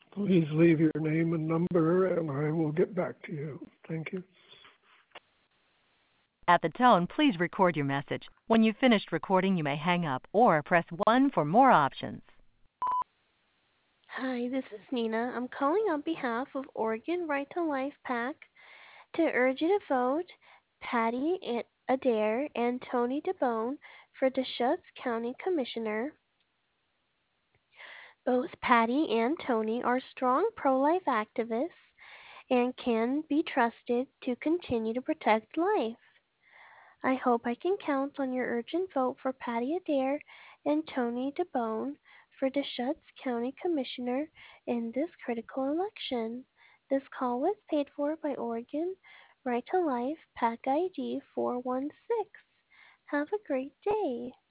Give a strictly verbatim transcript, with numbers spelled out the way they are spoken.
Please leave your name and number, and I will get back to you. Thank you. At the tone, please record your message. When you've finished recording, you may hang up or press one for more options. Hi, this is Nina. I'm calling on behalf of Oregon Right to Life PAC to urge you to vote Patty Adair and Tony DeBone for Deschutes County Commissioner. Both Patty and Tony are strong pro-life activists and can be trusted to continue to protect life. I hope I can count on your urgent vote for Patty Adair and Tony DeBone for Deschutes County Commissioner in this critical election. This call was paid for by Oregon Right to Life PAC I D four one six. Have a great day.